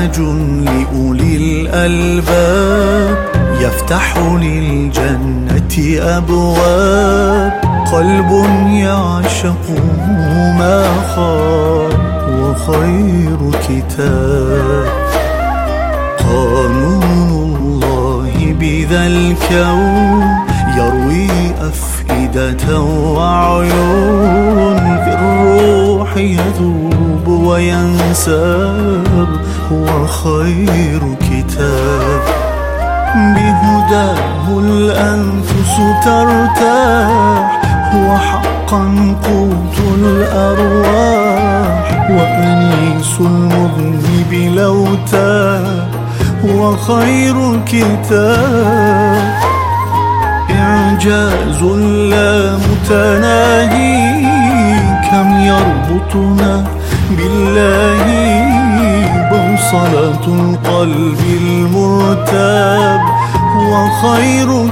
منهاج لأولي الألباب يفتح للجنة أبواب، قلب يعشقه ما خاب وخير كتاب. قانون الله بذا الكون يروي أفئدة وعيون، في الروح يذوب وينساب، هو خير كتاب. بهداه الأنفس ترتاح، هو حقا قوت الأرواح، وأنيس المذنب لو تاه، هو خير كتاب. إعجاز لا متناهي، كم يربطنا بالله، بوصلة القلب المرتاب، هو خير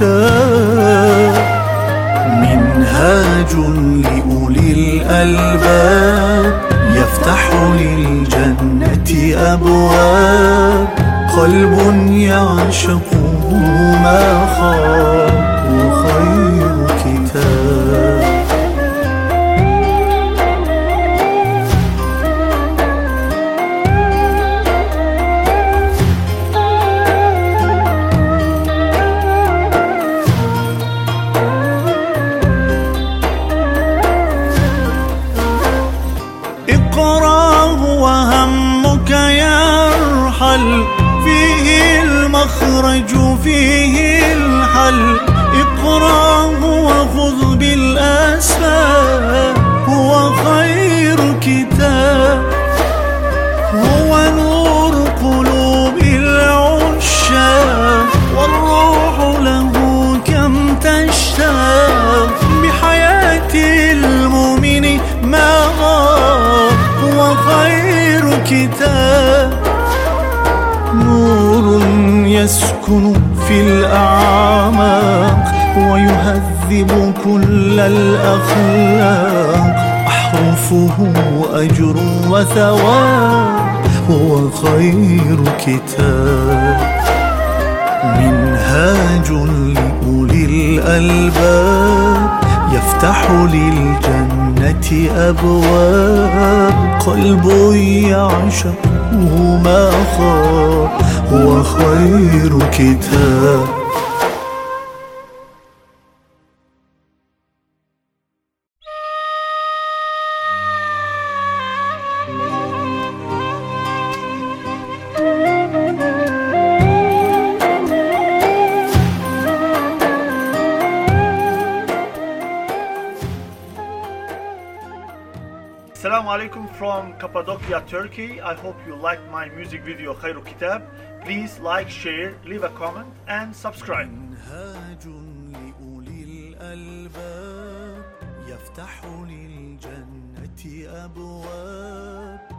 كتاب. منهاج لأولي الألباب يفتح للجنة أبواب، قلب يعشقه ما خاب وخير كتاب. اقرأه وهمك يرحل، فيه المخرج فيه الحل. اقرأه وخذ بالأسباب، هو خير كتاب. هو نور قلوب العشاق، والروح له كم تشتاق. بحياة المؤمن ما غاب، هو خير كتاب. نور يسكن في الأعماق، ويهذب كل الأخلاق. أحرفه أجر وثواب، هو خير كتاب. منهاج لأولي الألباب يفتح للجنة أبواب، قلب يعشقه ما خاب، هو خير كتاب. Assalamu alaikum from Cappadocia, Turkey. I hope you liked my music video Khairu Kitab. Please like, share, leave a comment and subscribe. منهاج لأولي الألباب يفتح للجنة أبواب.